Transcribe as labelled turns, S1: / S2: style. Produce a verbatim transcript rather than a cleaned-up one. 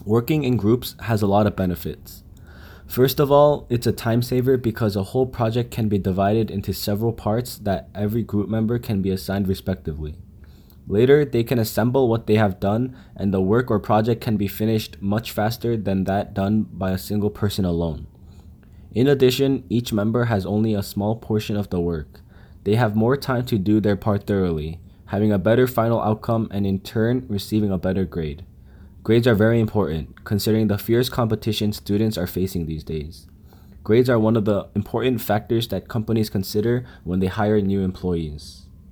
S1: Working in groups has a lot of benefits. First of all, it's a time saver because a whole project can be divided into several parts that every group member can be assigned respectively. Later, they can assemble what they have done, and the work or project can be finished much faster than that done by a single person alone. In addition, each member has only a small portion of the work. They have more time to do their part thoroughly, having a better final outcome and in turn receiving a better grade. Grades are very important, considering the fierce competition students are facing these days. Grades are one of the important factors that companies consider when they hire new employees.